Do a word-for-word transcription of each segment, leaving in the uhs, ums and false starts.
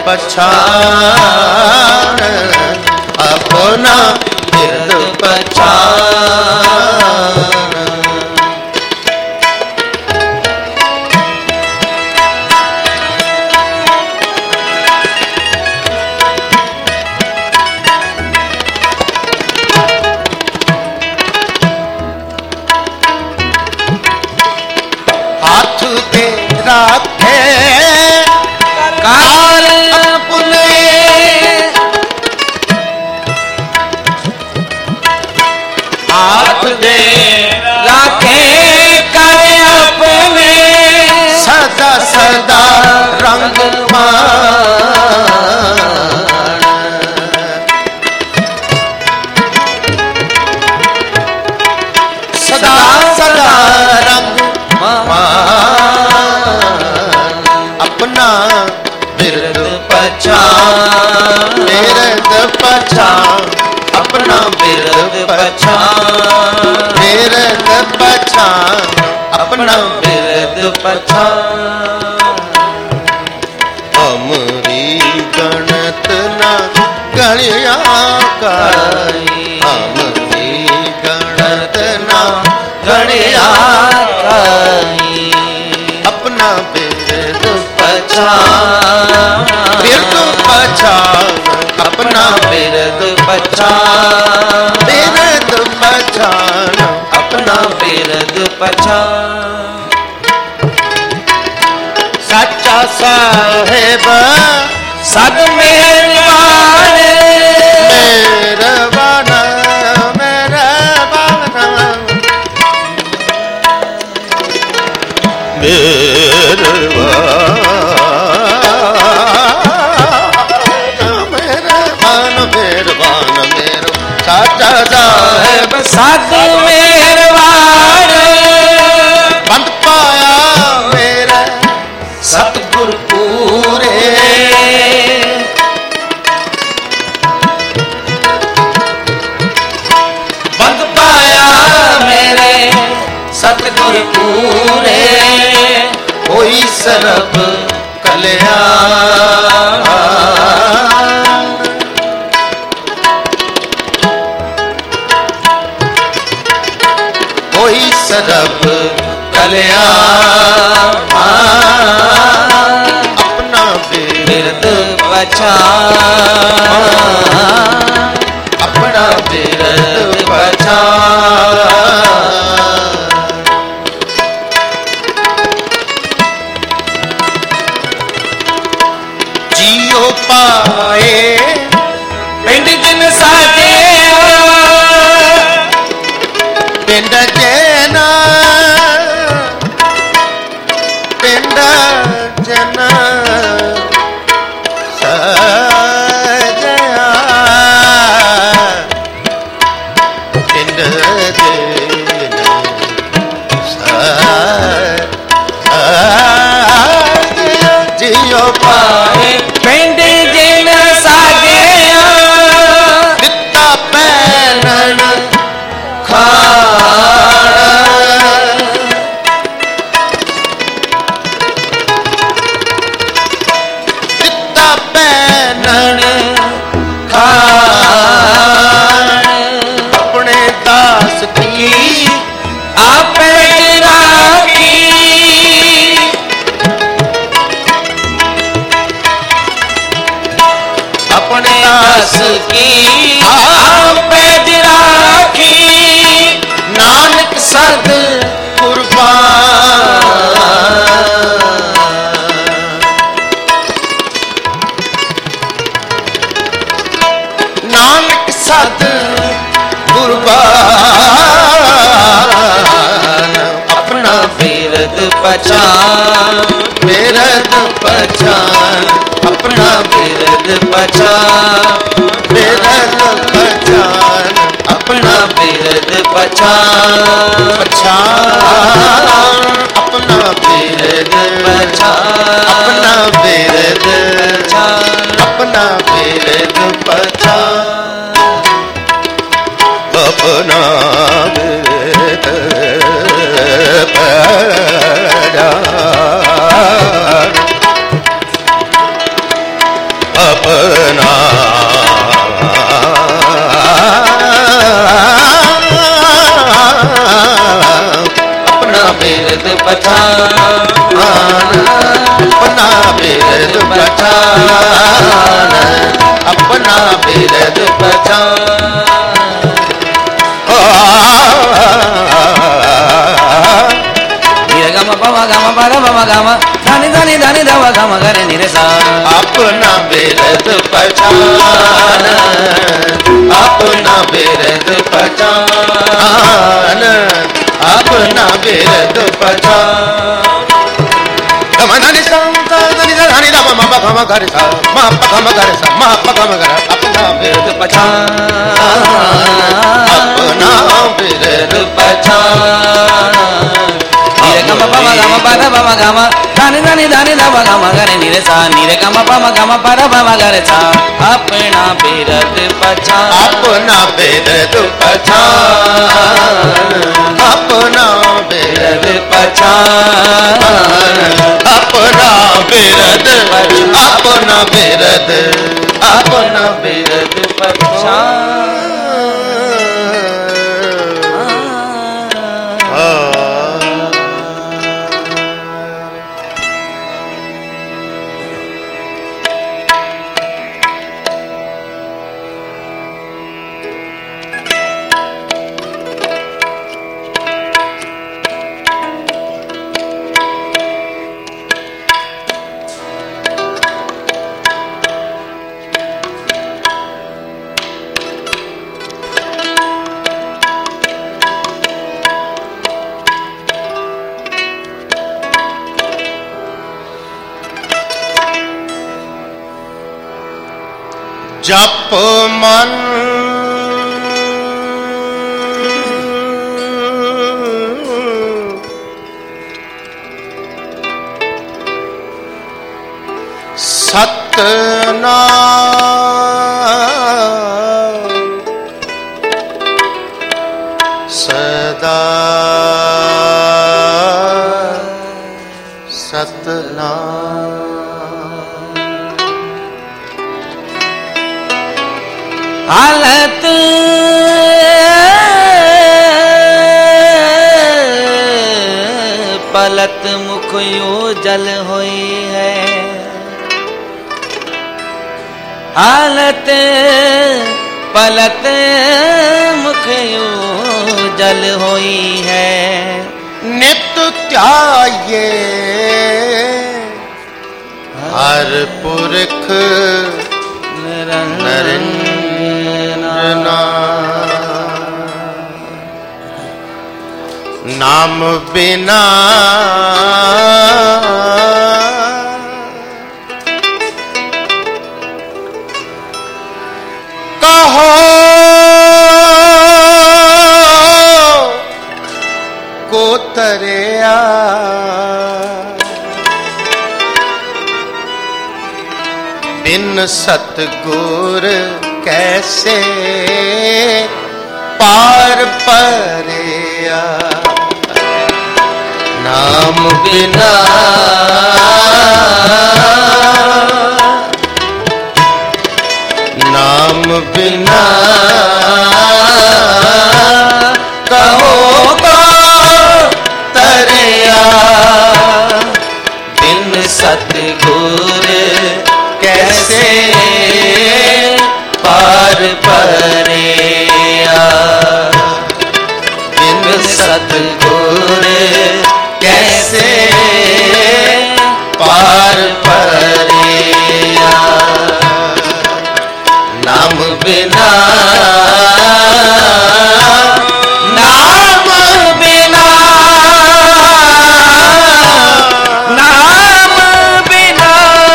पहचान, अपना बिरद पहचान। हाथ दे राखे कार अपने, हाथ दे राखे कार अपने, सदा सदा रंग मान, सदा सदा रंग मान, अपना बिरद पहचान, बिरद पहचान, अपना बिरद पहचान, बिरद पहचान, अपना बिरद पहचान। हमरी गणत ना गणिया काई, हमरी गणत ना गणिया काई, अपना बिरद पहचान, बिरद पहचान, अपना बिरद पहचान, बिरद पहचान, अपना बिरद पहचान। सच्चा साहेब सद मेहरबान, मेहरबान, मेहरबान, मेहरबान, मेहरबान, मेहरबान, सच्चा साहेब सद मेहरबान, बंद पाया मेरा सतगुर पूरे, बंद पाया मेरे सतगुर पूरे, कोई सरब कल्याण, कोई सरब कल्याण, अपना बिरद पहचान, अपना बिरद पहचान। जियो पाए पिंड जिन साजे, पिंड जना, पिंड जना सजया, पिंड जना सजया, जियो पाए पिंड जिन साजया, दिता पैनन खान, दिता पैनन खान, अपने दास की आपे राखी, अपने दास की आपे राखी, नानक सद कुर्बान, नानक सद कुर्बान, अपना बिरद पहचान, बिरद पहचान, अपना बिरद पहचान, बिरद पहचान, अपना बिरद पहचान, पहचान, अपना बिरद पहचान, अपना बिरद पहचान, अपना बिरद पहचान, अपना बिरद पहचान। बिरद पहचान, अपना बिरद पहचान। गम पम गम पर पम गम धनि धनि धनि धव गम गरे निरे सा। अपना बिरद पहचान, अपना बिरद पहचान, अपना बिरद पहचान। गम धनि सा धनि सा धनि धा म प गम गरे सा म प गम गरे सा म प गम गरे। अपना बिरद पहचान, अपना बिरद पहचान। गम पम गम पर पम गम धनि धनि धनि धव गम गरे निरे सा। निरे गम पम गम पर पम गरे सा। अपना बिरद पहचान, अपना बिरद पहचान, अपना बिरद पहचान, अपना बिरद, अपना बिरद, अपना बिरद पहचान। जप मन सतनाम सदा सतनाम। हालत पलत मुख जल होई है। हालत पलत मुख जल होई है। नित त्याये हर पुरख नरेंद्र नाम बिना कहो को तरिया। बिन सतगुर कैसे पार परिया। नाम बिना नाम बिना कहो को तरिया। बिन सतगुर कैसे पार परिया। बिन सतगुर कैसे पार परिया। नाम बिना नाम बिना नाम बिना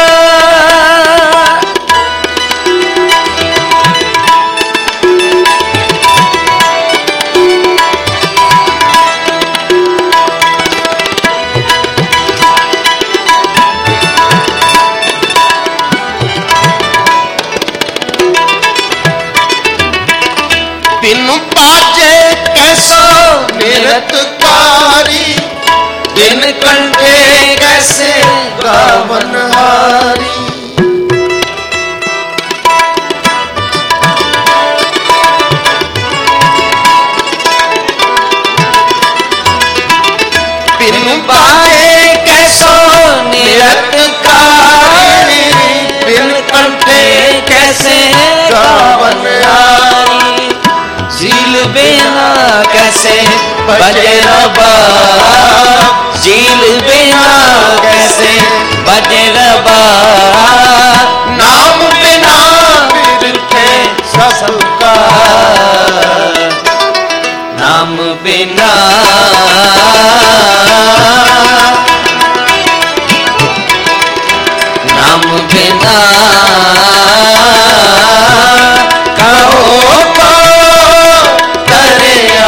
बिन बाजे कैसो निरतकारी। बिन कंठे कैसे गावनहारी। बिन बाजे कैसो निरतकारी। कैसे बजे रबाब, झील बिना कैसे बजे रबाब, नाम बिना बिरथे सबका, नाम बिना नाम बिना कहो को तरिया,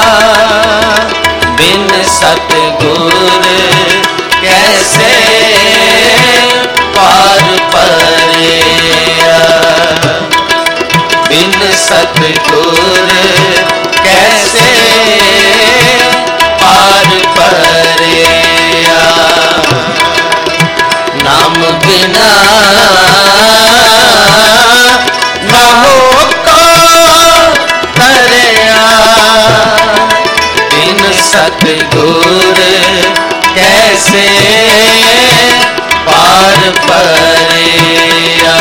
बिन सतगुर कैसे पार परिया, बिन सतगुर कैसे पार परिया, नाम बिना कहो को तरिया, बिन सतगुर कैसे पार परिया,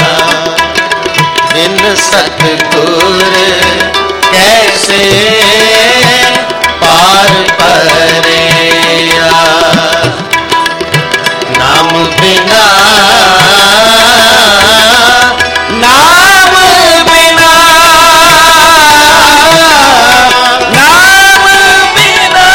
बिन सतगुर कैसे पार परिया, नाम बिना नाम बिना नाम बिना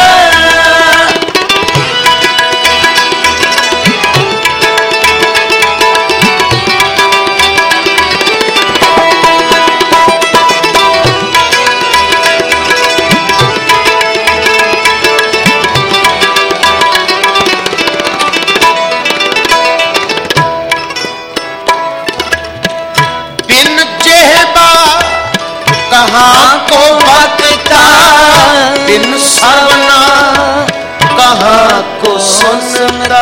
कहाँ को बकता, बिन श्रवणा कहाँ को सुनता,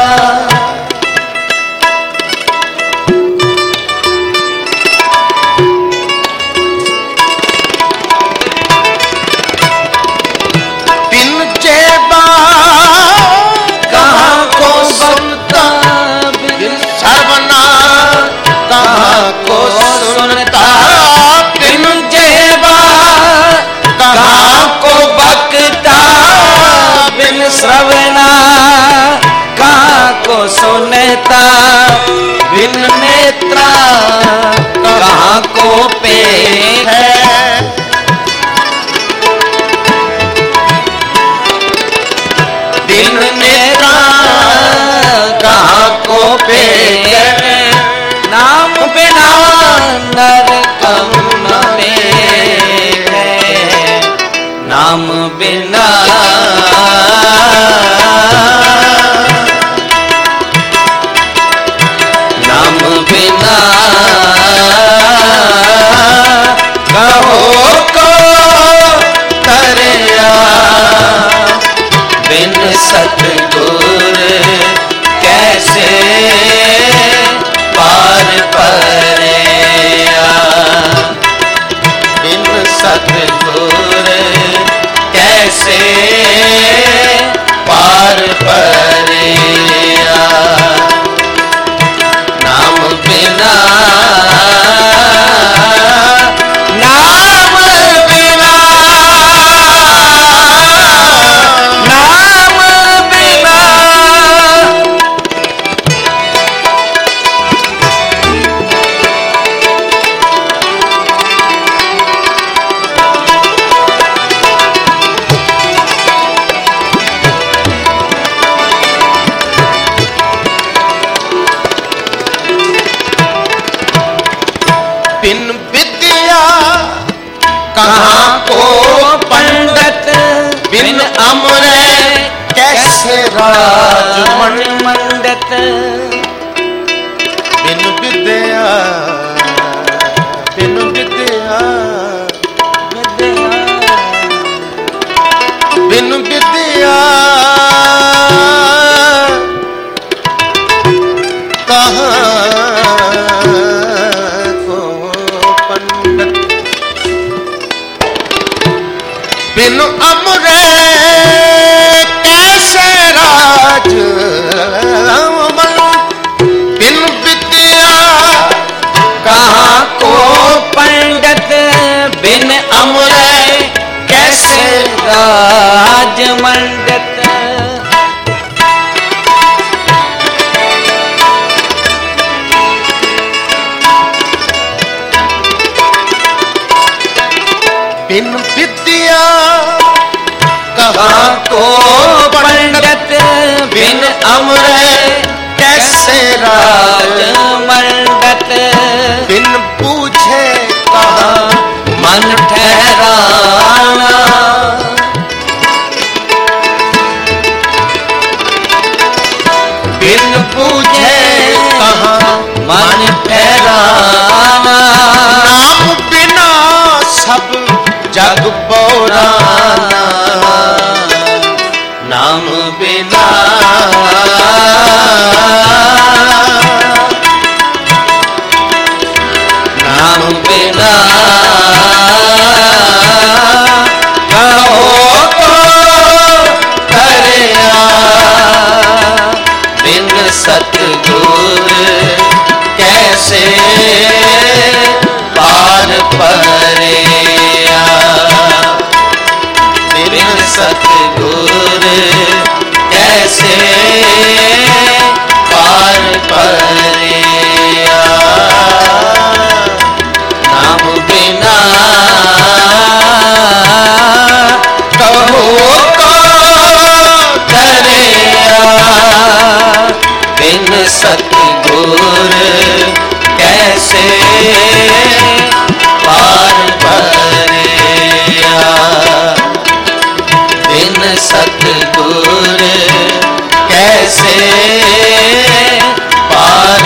बिन जेबा कहाँ को बकता, बिन श्रवणा कहाँ को सुनता, बिन जेबा कहाँ को बकता, बिन श्रवणा कहाँ को सुनता, बिन नेत्रा कहाँ को पेट है, बिन नेत्रा कहाँ को पेट है, नाम बिना नरकम में है, नाम बिना नाम बिना कहो को तरिया, बिन सतगुर कैसे पार परिया, बिन सतगुर कैसे पार परिया, नाम बिना नाम बिना नाम बिना बिन विद्या कहाँ को पंडित, बिन अमरे कैसे राज मंडित, बिन विद्या बिन विद्या बिन विद्या कहाँ बिन अमरे कैसे राज, बिन विद्या कहाँ को पंडित, बिन अमरे कैसे किया कहाँ को पंडित बिन अमर कैसे राज मंडत बिन पूछे कहाँ मन ठहराना बिन पूछे कहाँ मन ठहराना नाम बिना सब जग पौराना नाम बिना नाम बिना कहो तो करया बिन सतगुर कैसे पार परेया बिन सतगुर कैसे पार परेया नाम बिना कहो तो करया बिन सतगुर कैसे पार परेया बिन सतगुर कैसे पार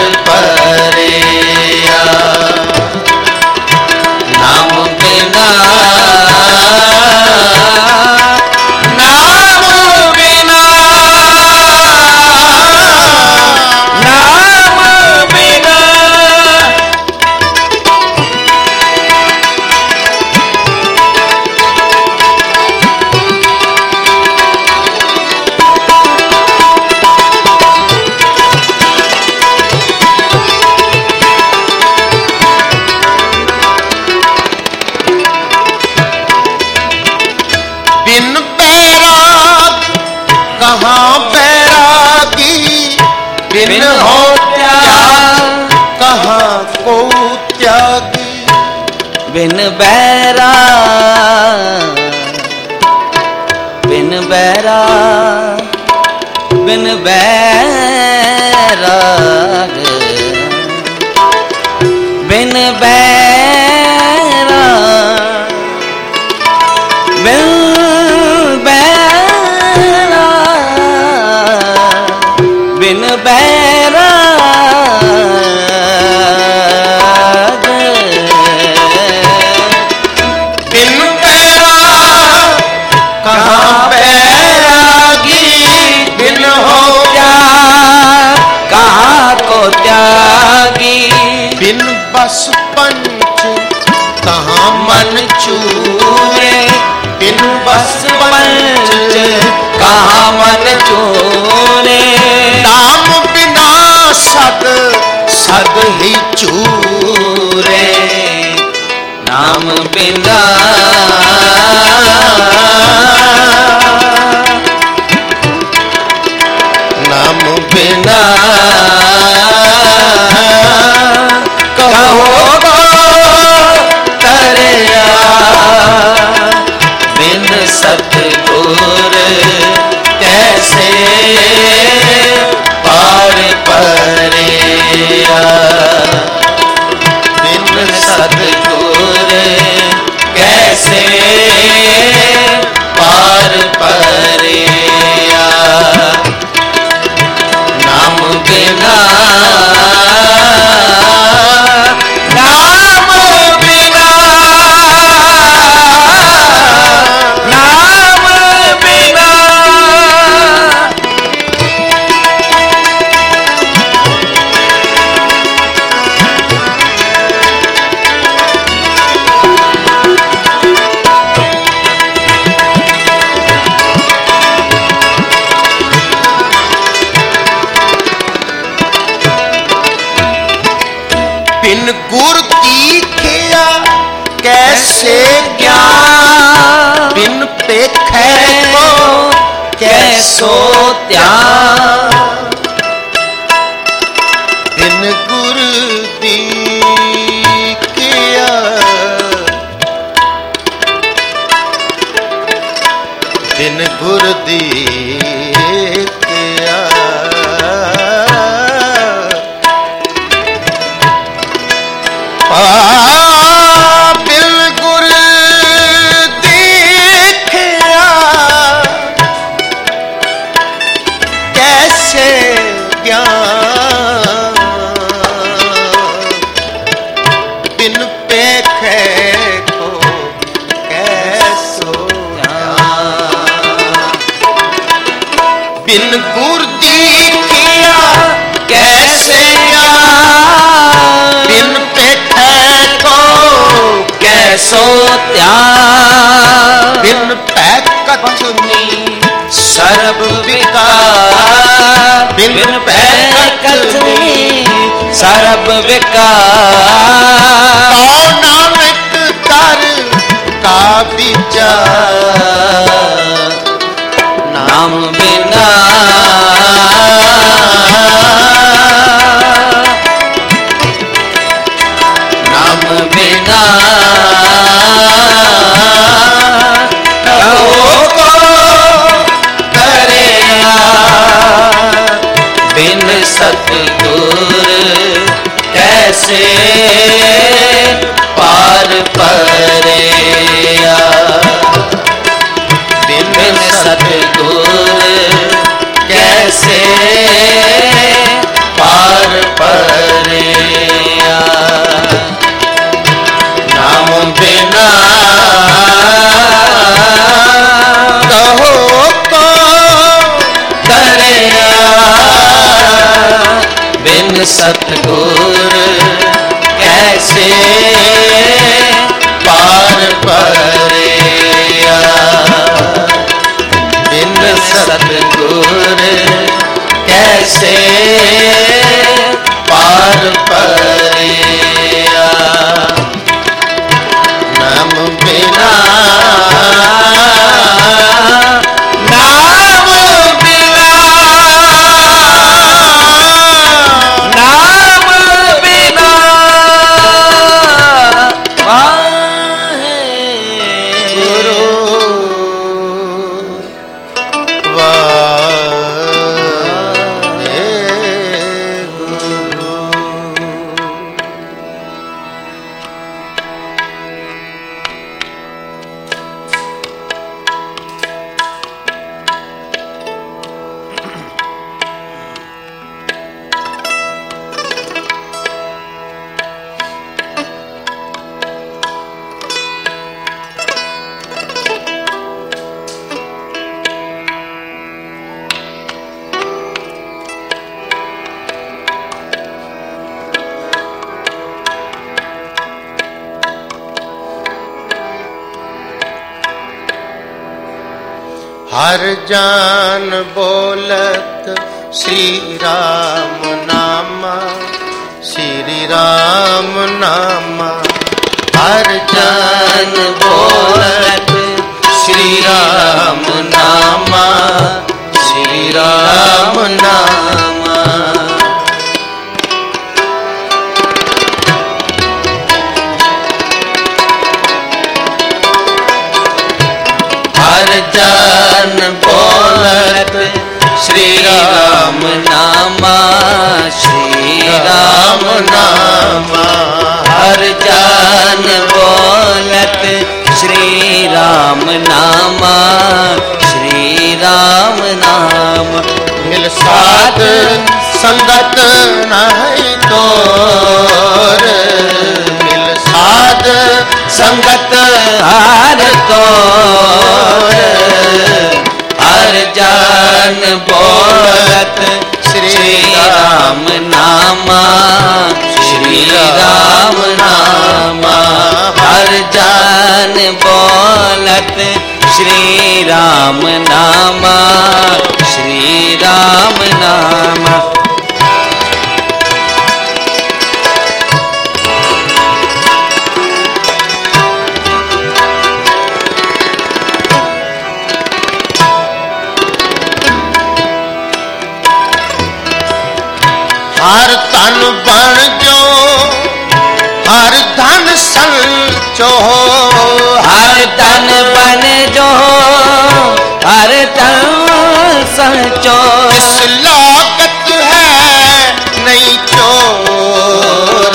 परेया नाम बिना नाम बिना नाम बिना बिन बैराग कहाँ बैरागी बिन हो त्याग कहाँ को त्यागी बिन बैरा बिन बैरा बिन बैराग बिन बैरा बिन बैरा बिन बैरा बिन बैराग कहाँ बैरागी बिन हो त्याग कहाँ को त्यागी बिन बस पंच कहाँ मन चूरे बिन बस पंच कहाँ मन चूरे नाम बिना सद सद ही चूरे नाम बिना नाम बिना कहो तो करया बिन सतगुर कैसे पार परेया बिन सतगुर कैसे पार परेया नाम बिना नाम बिना नाम बिना बिन गुर की किया कैसे ज्ञान बिन पेखे को कैसो त्याग बिन गुर दी किया सो त्याग बिन पै कथनी सर्व विकार बिन पै कथनी सर्व विकार कौ नानक कर का विचार नाम बिना नाम बिना कहो को करे बिन सतगुर कैसे पार परे बिन सतगुर कैसे पार परे नाम बिना कहो को करे बिन सतगुर कैसे पार परे बिन सतगुर कैसे पार परे नाम बिना नाम बिना नाम बिना वाहे गुरु वाहे गुरु। हर जान बोलत श्री राम नामा श्री राम नामा हर जान बोलत श्री राम नामा श्री राम नामा हर जान बोलत श्री राम नामा श्री राम नामा हर जान बोलत श्री राम नामा श्री राम नाम मिल साध संगत नहीं तोर मिल साध संगत हार तोर हर जान बोलत श्री राम नामा श्री राम नामा हर जान बोलत श्री राम नामा श्री राम नामा हर तन बन जो हर धन संचो हर तन बन जो हर तन संचो इस लागत है नहीं चोर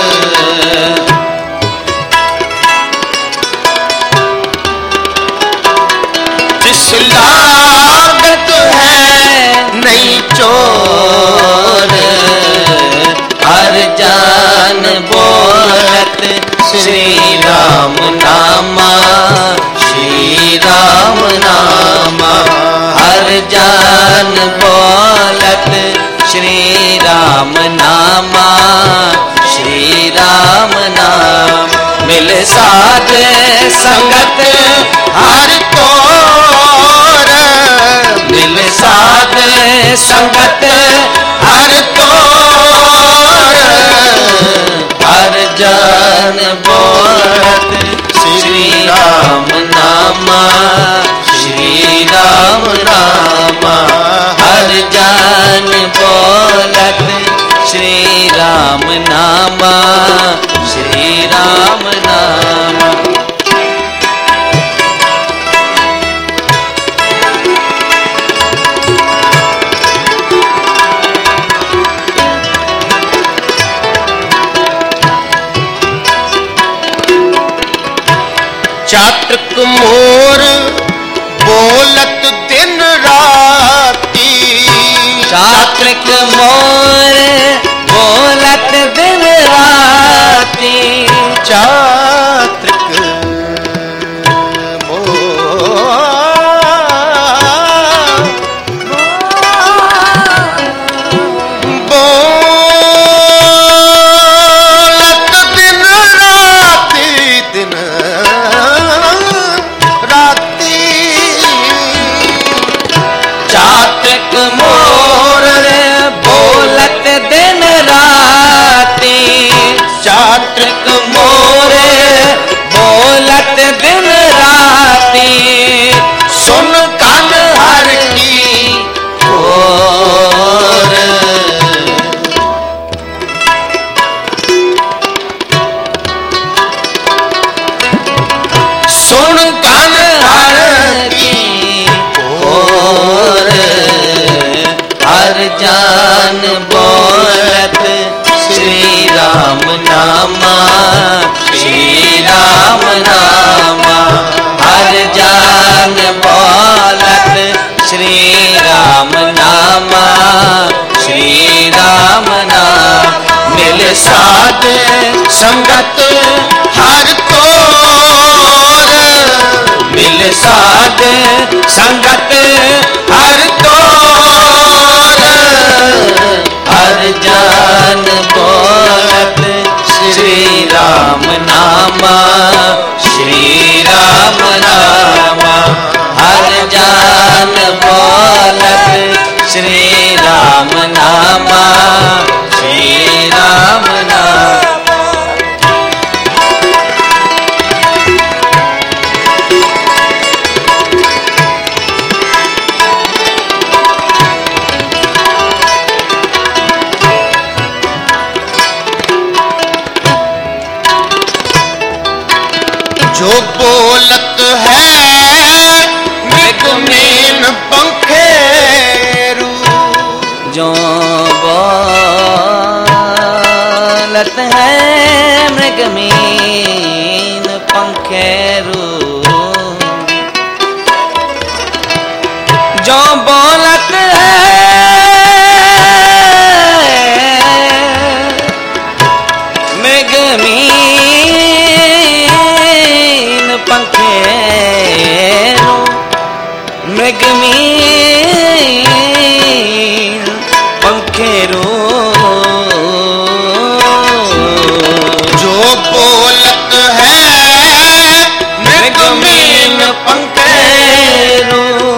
जिस लागत है नहीं चोर हर जान बोलत श्री राम नामा श्री राम नामा हर जान बोलत श्री राम नामा श्री राम नाम मिल साध संगत हर तोर, मिल साध संगत हर तोर, हर जन बोलत श्री राम नामा, श्री राम नामा। हर जन बोलत श्री राम नामा, श्री राम नामा। चातक मोर बोलत दिन राती, चातक मोर बोलत दिन राती, चातक मोर बोलत दिन राती, दिन राती। चातक मोर बोलत दिन राती, चातक मोर बोलत दिन राती। सुन कान हर की ओर, सुन कान हर की ओर, हर जान बोलत श्री राम नामा, श्री राम नामा। हर जान बोलत श्री राम नामा, श्री राम नाम। मिल साध संगत हर तोर, मिल साध संगत हर तोर, हर जान बोलत श्री राम नामा, श्री राम नामा। हर जान बोलत श्री राम नामा, श्री राम नामा। जो बोलत है मृगमीन पंखेरू, जो बोलत है मृगमीन पंखेरू, जो बोलत है मृगमीन पंखेरू, मृगमीन पंखेरू। जो बोलत है मृगमीन पंखेरू,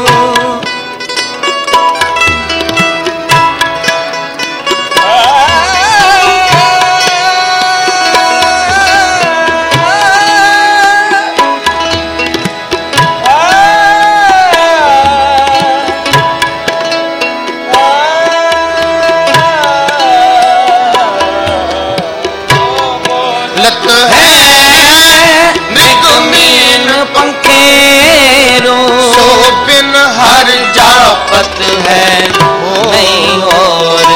लत है मृगमीन पंखेरू। सो बिन हर जापत है नहीं और,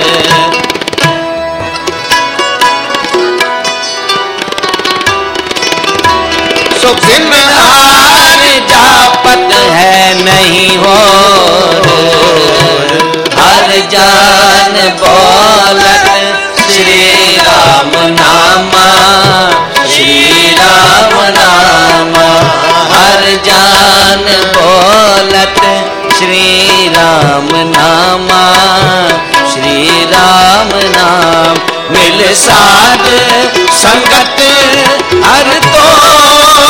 सो बिन हर जापत है नहीं और। हर जान बोलत श्री राम नामा, श्री राम नामा। हर जान बोलत श्री राम नामा, श्री राम नाम। मिल साध संगत हर तोर,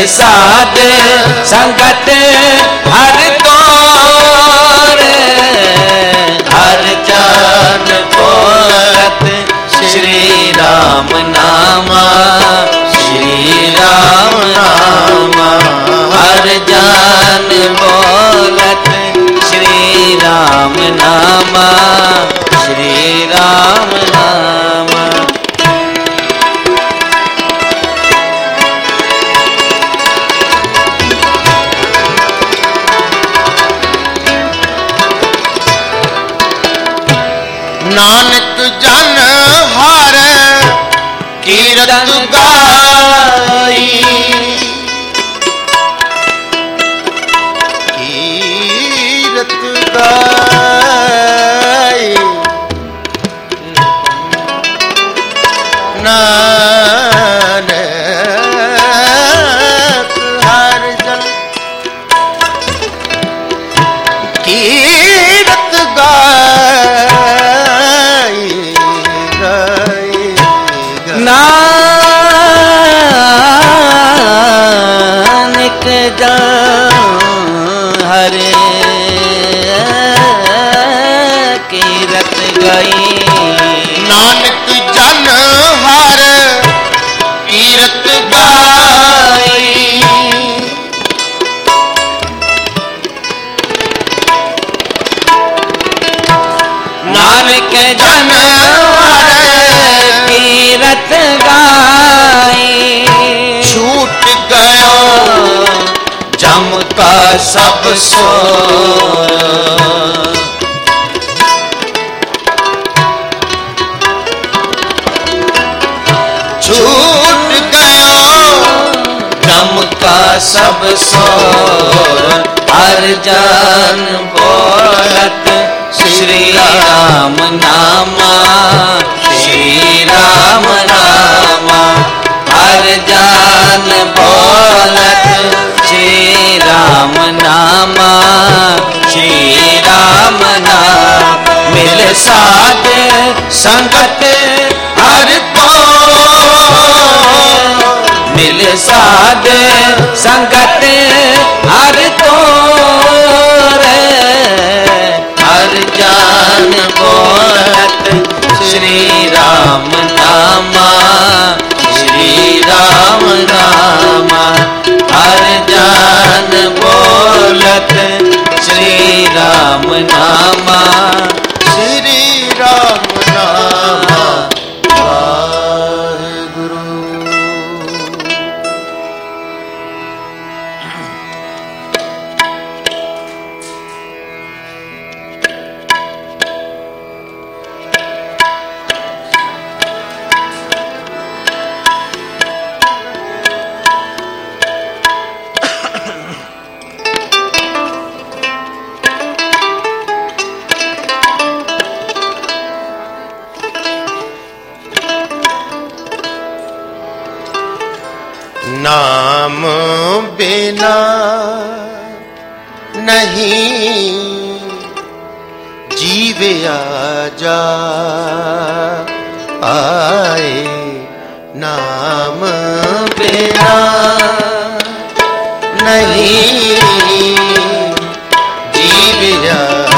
साध संगत हर तोर हर जान बोलत श्री राम नामा श्री राम नामा हर जान बोलत श्री राम नामा श्री राम नामा। नानक जन हर कीरत गाई कीरत गाई नानक हर जन कीरत गाई नानक जन हरे कीरत गई नानक जन हर कीरत गाई नानक जन हर कीरत गाई छूट गयो जम का सब सो छूट गयो जम का सब सो हर जान बोलत श्री राम नामा श्री राम नामा हर जान बोलत श्री राम नामा श्री राम नाम मिल साध संगत हर तो मिल साध संगत हर तो हर जान बोलत श्री राम नामा श्री राम नामा हर जान बोलत श्री राम नामा श्री राम नामा वाहेगुरु। नाम बिना नहीं जीविया जा आए नाम बिना नहीं जीविया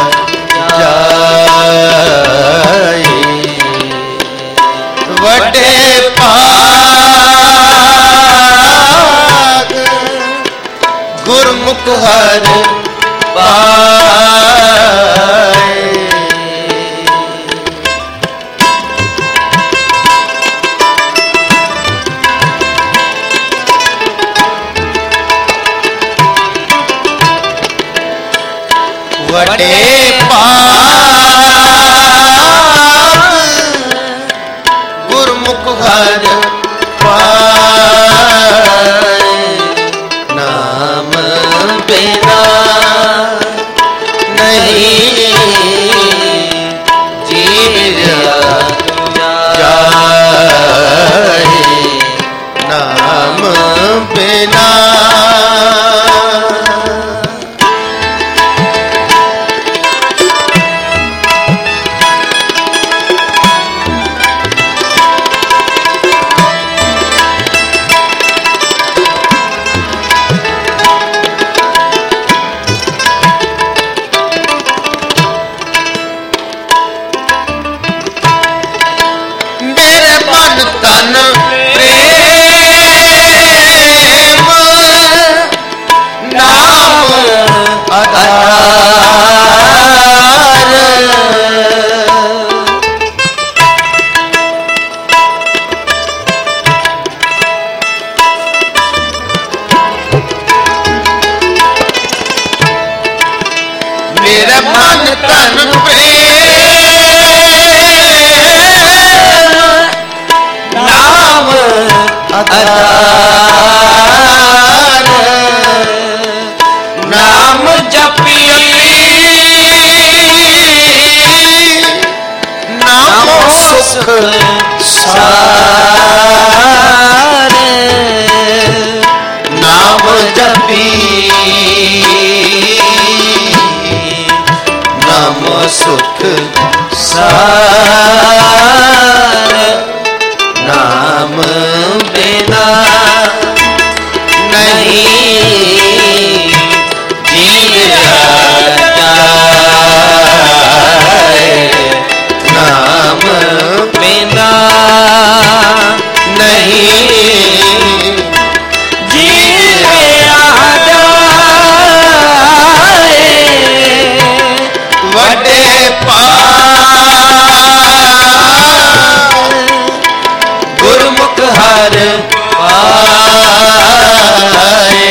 जाए वटे गुरमुख हर पाए वटे गुरमुख हर पाए नाम बिना नहीं जीविया जाए नाम बिना तन प्रेम नाम आधार। मेरा मन तन प्रेम नाम आधार। नाम जपी नाम सुख सार। नाम जपी नाम सुख सार। नाम बिना नहीं जिया जाए। नाम बिना नहीं जिया जाए। वडे गुरमुख हर पाए।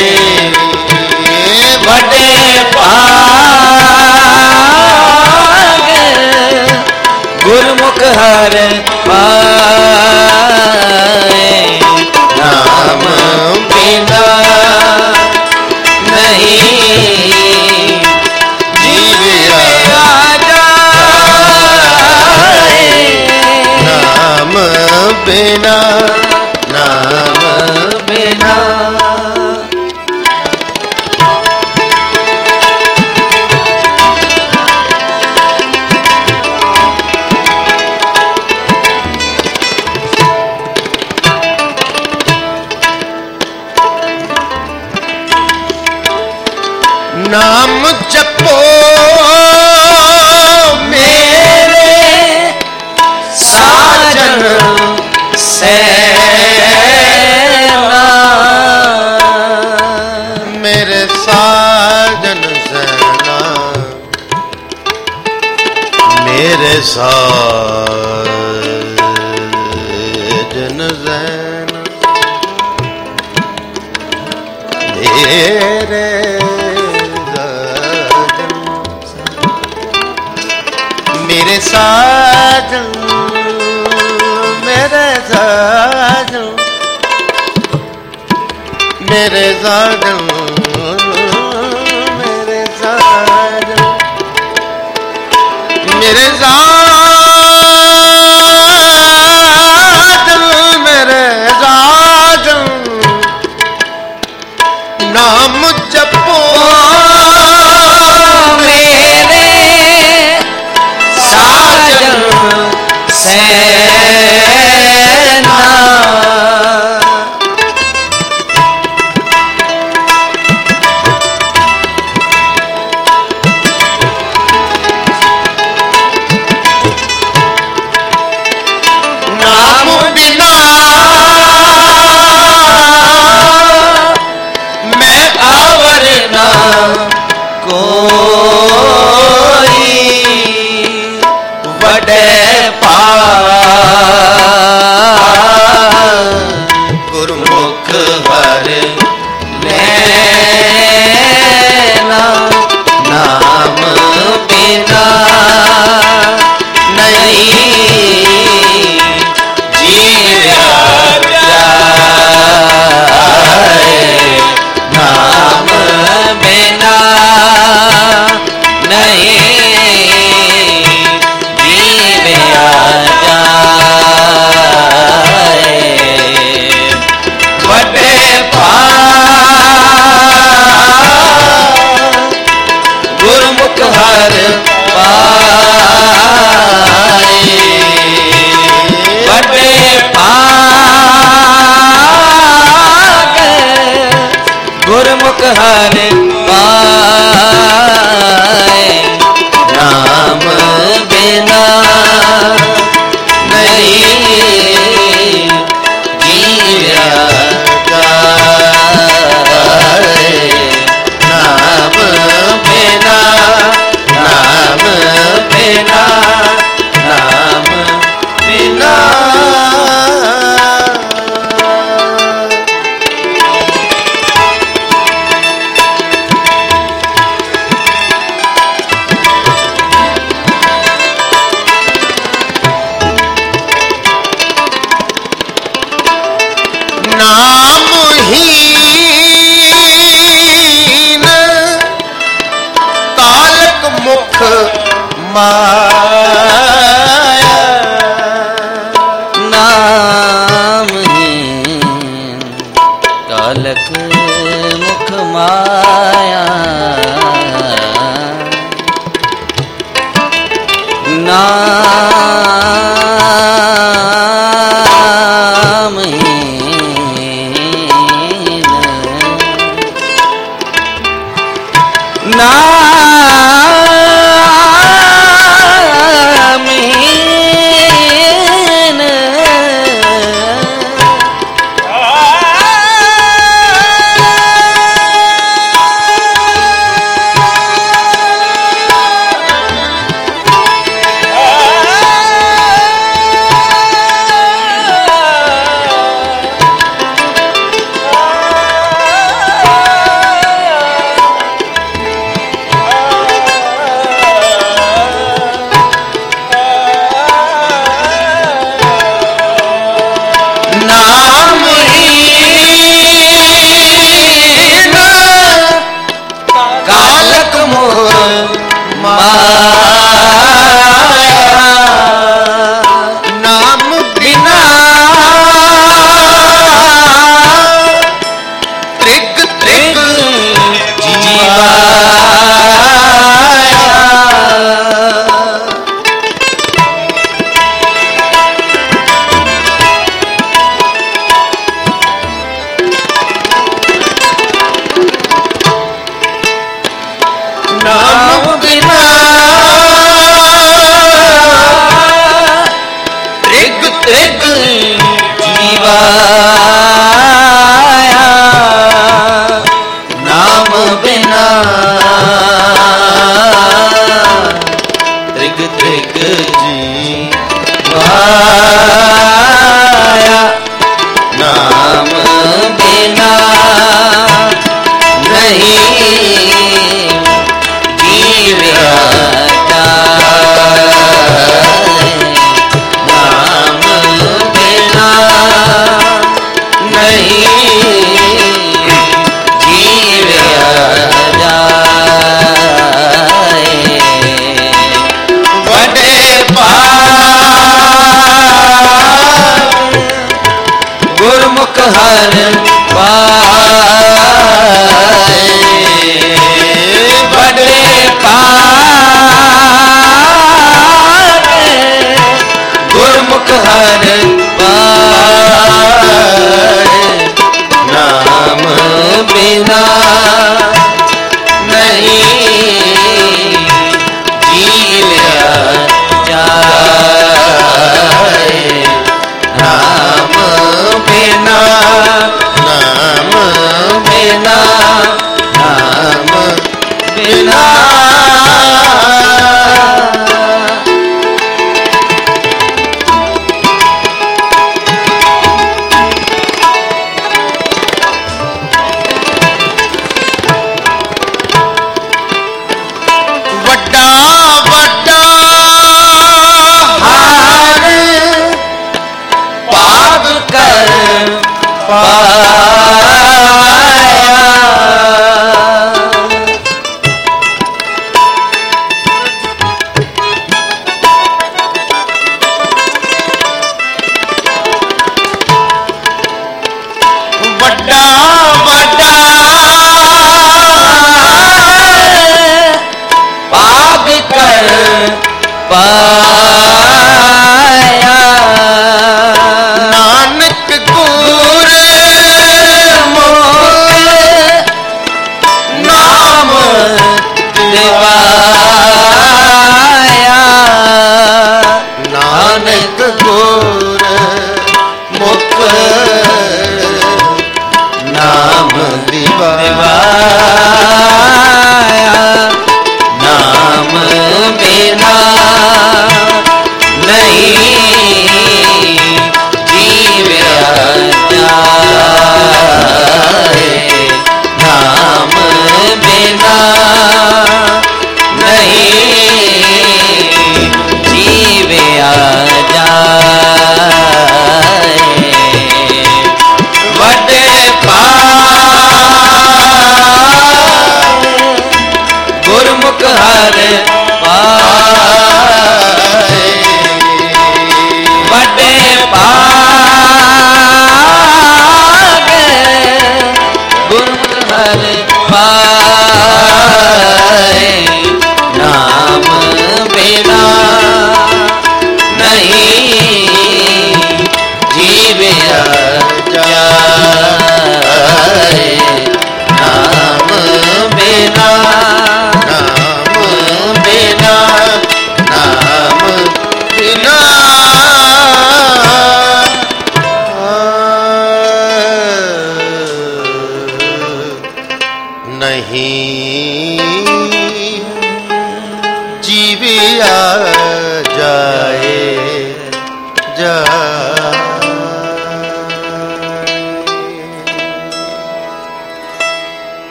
वडे पाग गुरमुख हर पाए। नाम बिना नहीं जीविया जाए। नाम बिना नाम बिना। नाम जपो मेरे साजन सेना। मेरे साजन सेना मेरे साजन सेना। मेरे मेरे साजन मेरे साजन मेरे साजन मेरे साजन मेरे साजन मेरे साजन। नाम जपो मेरे साजन सेना। नाम बिना मैं आवर ना कोई। वडे गुरमुख हर लेना। नाम बिना नहीं जिया जाए। नाम बिना नहीं जिया जाए। वडे गुरमुख हर पाए। नामहीन कालक मुख माया नामहीन कालक मुख माया नामहीन नामहीन कालक मुख माया नाम बिना त्रिग त्रिग नाम बिना त्रिग त्रिग जीवाया नाम बिना त्रिग त्रिग जीवाया नाम बिना नहीं नाम बिना नहीं जीव्या जाए बड़े पाप गुरमुख हर पाए बड़े पाप गुरमुख हर पाए नाम बिना नहीं जीव्या जाए नाम बिना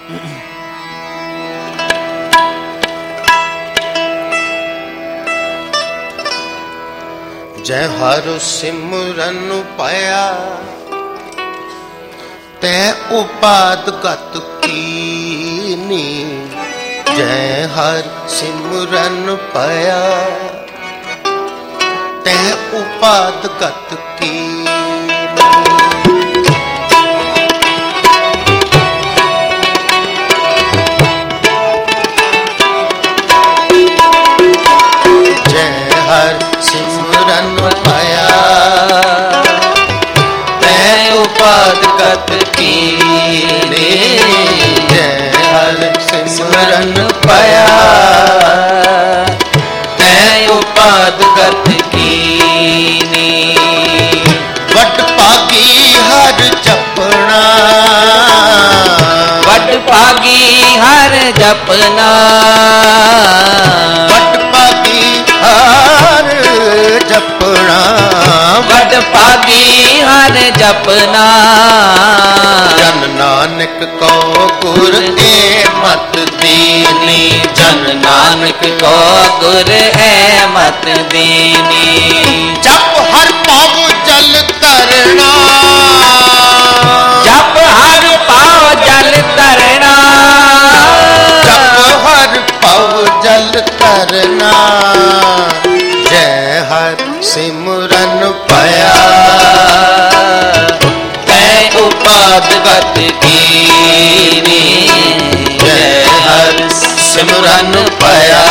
जय हर सिमरन पाया तै उपाद गत कीनी। जय हर सिमरन पाया तै उपाद गत कीनी। जय हर सिमरन पाया तै उपाद गत कीनी। जय हर सिमरन पाया तै उपाद गत कीनी। वड पागी हर जपना वड पागी हर जपना। वड पागी हर जपना। वड पागी हर जपना। जन नानक को गुर ए मत दीनी। जन नानक को गुर है मत दीनी। जप हर पाव जल तरना। जप हर पाव जल तरना। जप हर पाव जल तरना। जय हर सिमरन पाया तै उपाद गत कीनी। जय हर सिमरन पाया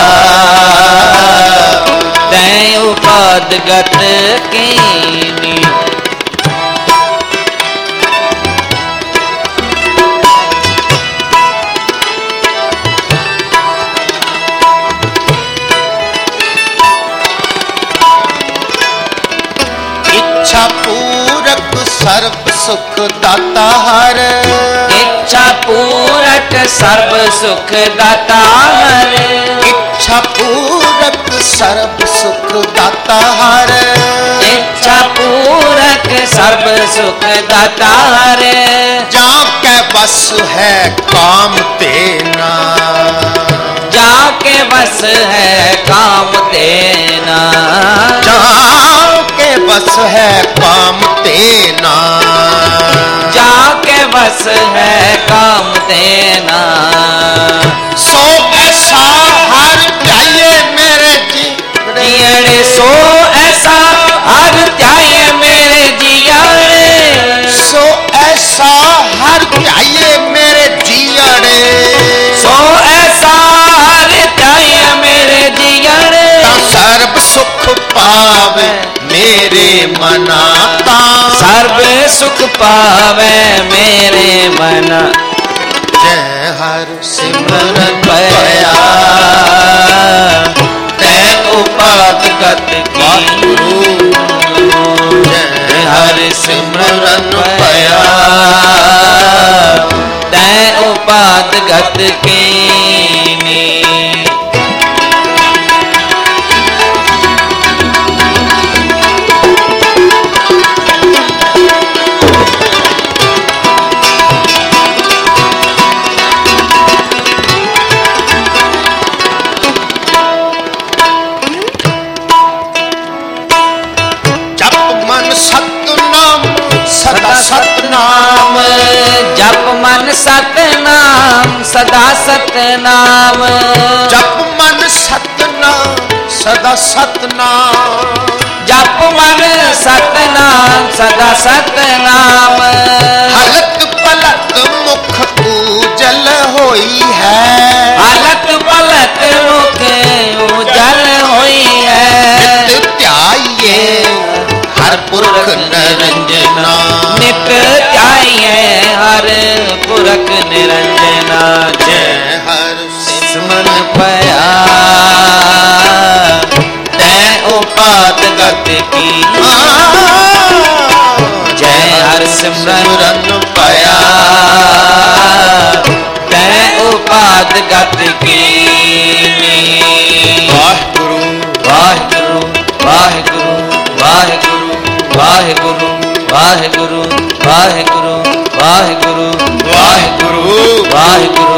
तै उपाद गत कीनी। इच्छा पूरक सर्व सुख दाता हर। इच्छा पूरक सर्व सुख दाता हर। इच्छा पूरक सर्व सुख दाता हर। इच्छा पूरक सर्व सुख दाता हर। जाके बस है काम देना। जाके बस है काम देना। जाके बस है काम देना। जाके बस है काम देना। सो ऐसा हर चाहिए मेरे जियड़े। सो ऐसा हर त्याये मेरे जियड़े। सो ऐसा हर चाहिए मेरे जियड़े। सो ऐसा हर त्याये मेरे जियड़े। सर्व सुख पावे मेरे मना। सर्व सुख पावे मेरे मना। जय हर सिमरन पाया तै उपाद गत कीनी। जय हर सिमरन पाया तै उपाद गत कीनी। सदा सतनाम। जप मन सतनाम सदा सतनाम। जप मन सतनाम सदा सतनाम। जप मन सतनाम सदा सतनाम। हलत पलत मुख उजल होई है। हलत पलत मुख उजल होई है। नित ध्याये हर पुरख निरंजना। नित ध्याये हर पुरख निरंजना। जय हर सिमरन पाया तै उपाद गत कीनी। जय हर सिमरन पाया तै उपाद गत कीनी। वाहिगुरु वाहिगुरु वाहिगुरु वाहिगुरु वाहिगुरु वाहिगुरु वाहिगुरु वाहिगुरु वाहिगुरु वाहिगुरु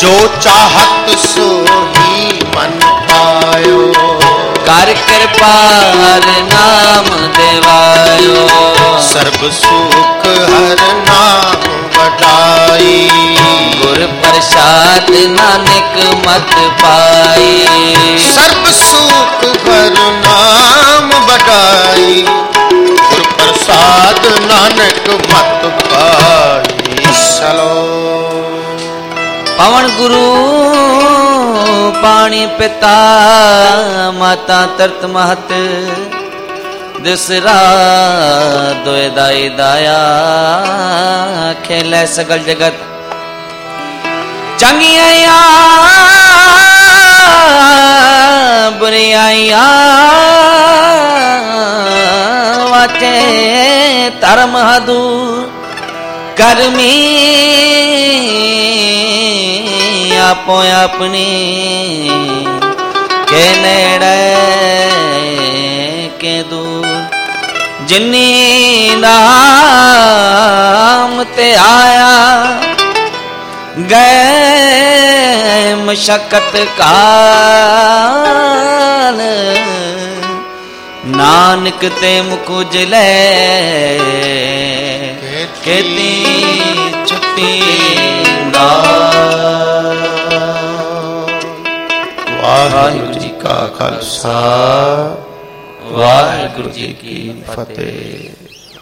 जो चाहत सो ही मन पायो, कर कृपा हर नाम देवायो, सर्ब सुख हर नाम बटाई, गुर प्रसाद नानक मत पाई, सर्ब सुख हर नाम बटाई, गुर प्रसाद नानक मत पाई। चलो पवन गुरु पानी पिता माता तरत महत, दिसरा दोए दाई दाया, खेलै सगल जगत चंगिया बुरियाइया, वाचे धर्म दूर करमी, आपो अपनी के नेड़े के दूर, जिन्नी नाम ते आया गए मशक्कत काल, नानक ते मुकुजले केती छुट्टी नाल। वाहिगुरु जी का खालसा, वाहिगुरु जी की फतेह।